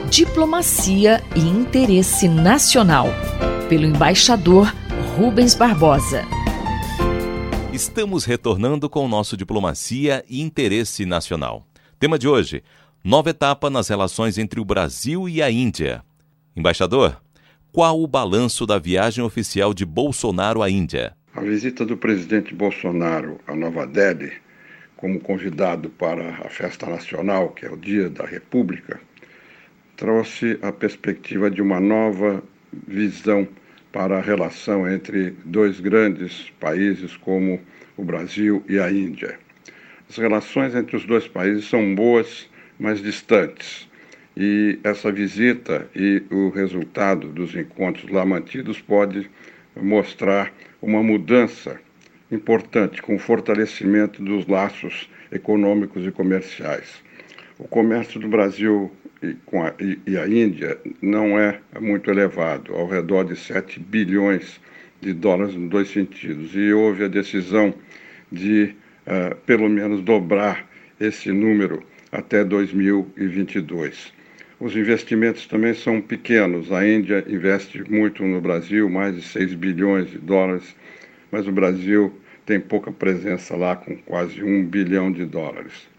Diplomacia e Interesse Nacional, pelo embaixador Rubens Barbosa. Estamos retornando com o nosso Diplomacia e Interesse Nacional. Tema de hoje: nova etapa nas relações entre o Brasil e a Índia. Embaixador, qual o balanço da viagem oficial de Bolsonaro à Índia? A visita do presidente Bolsonaro a Nova Delhi, como convidado para a festa nacional, que é o Dia da República, trouxe a perspectiva de uma nova visão para a relação entre dois grandes países como o Brasil e a Índia. As relações entre os dois países são boas, mas distantes. E essa visita e o resultado dos encontros lá mantidos pode mostrar uma mudança importante com o fortalecimento dos laços econômicos e comerciais. O comércio do Brasil e a Índia não é muito elevado, ao redor de 7 bilhões de dólares nos dois sentidos. E houve a decisão de, pelo menos, dobrar esse número até 2022. Os investimentos também são pequenos. A Índia investe muito no Brasil, mais de 6 bilhões de dólares, mas o Brasil tem pouca presença lá, com quase 1 bilhão de dólares.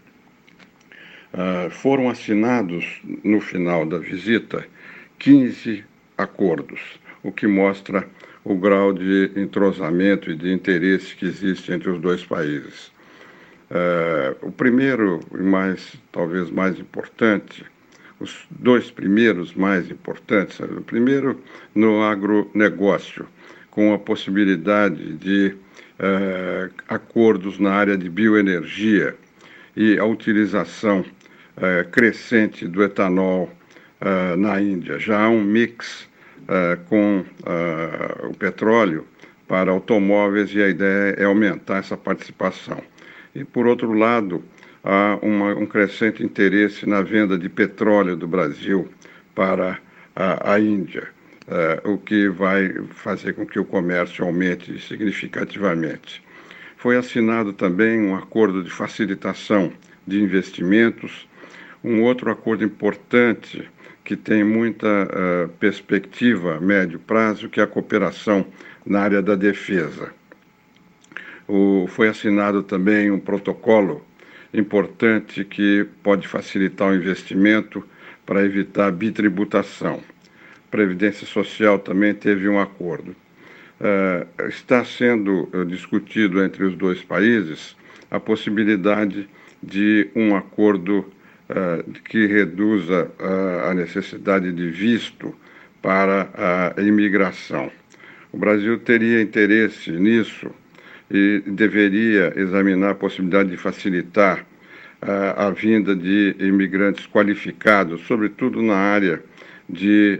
Foram assinados, no final da visita, 15 acordos, o que mostra o grau de entrosamento e de interesse que existe entre os dois países. O primeiro e talvez mais importante, os dois primeiros mais importantes, o primeiro no agronegócio, com a possibilidade de acordos na área de bioenergia e a utilização crescente do etanol na Índia. Já há um mix com o petróleo para automóveis e a ideia é aumentar essa participação. E, por outro lado, há um crescente interesse na venda de petróleo do Brasil para a Índia, o que vai fazer com que o comércio aumente significativamente. Foi assinado também um acordo de facilitação de investimentos, um outro acordo importante que tem muita perspectiva a médio prazo, que é a cooperação na área da defesa. Foi assinado também um protocolo importante que pode facilitar o investimento para evitar bitributação. Previdência Social também teve um acordo. Está sendo discutido entre os dois países a possibilidade de um acordo que reduza a necessidade de visto para a imigração. O Brasil teria interesse nisso e deveria examinar a possibilidade de facilitar a vinda de imigrantes qualificados, sobretudo na área de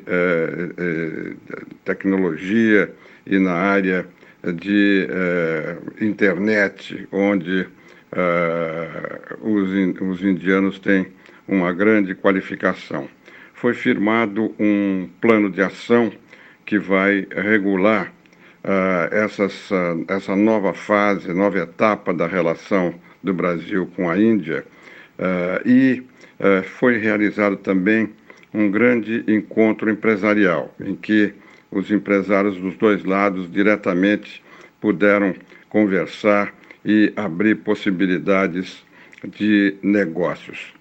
tecnologia e na área de internet, onde os indianos têm uma grande qualificação. Foi firmado um plano de ação que vai regular essa nova fase, nova etapa da relação do Brasil com a Índia, e foi realizado também um grande encontro empresarial, em que os empresários dos dois lados diretamente puderam conversar e abrir possibilidades de negócios.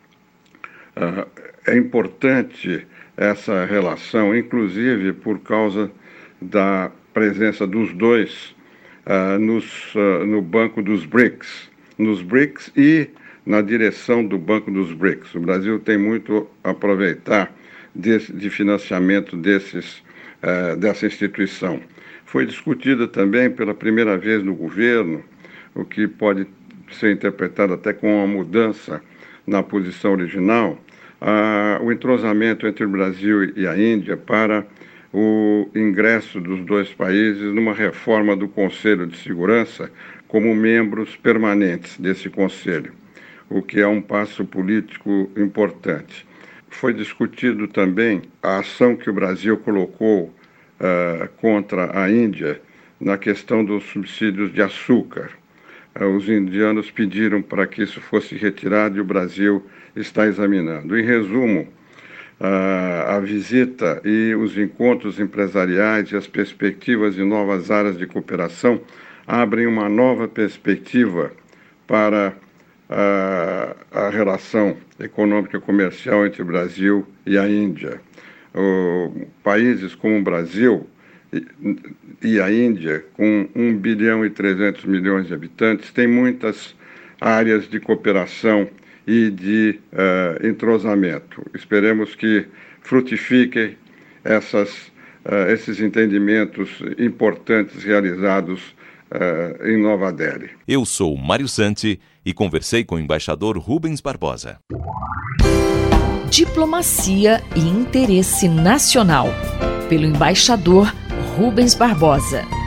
É importante essa relação, inclusive por causa da presença dos dois no banco dos BRICS, nos BRICS e na direção do banco dos BRICS. O Brasil tem muito a aproveitar de financiamento dessa instituição. Foi discutida também pela primeira vez no governo, o que pode ser interpretado até como uma mudança na posição original, o entrosamento entre o Brasil e a Índia para o ingresso dos dois países numa reforma do Conselho de Segurança como membros permanentes desse Conselho, o que é um passo político importante. Foi discutido também a ação que o Brasil colocou contra a Índia na questão dos subsídios de açúcar. Os indianos pediram para que isso fosse retirado e o Brasil está examinando. Em resumo, A visita e os encontros empresariais e as perspectivas de novas áreas de cooperação abrem uma nova perspectiva para a relação econômica e comercial entre o Brasil e a Índia. Países como o Brasil e a Índia, com 1 bilhão e 300 milhões de habitantes, têm muitas áreas de cooperação e de entrosamento. Esperemos que frutifiquem esses entendimentos importantes realizados em Nova Delhi. Eu sou Mário Santi e conversei com o embaixador Rubens Barbosa. Diplomacia e interesse nacional, pelo embaixador Rubens Barbosa.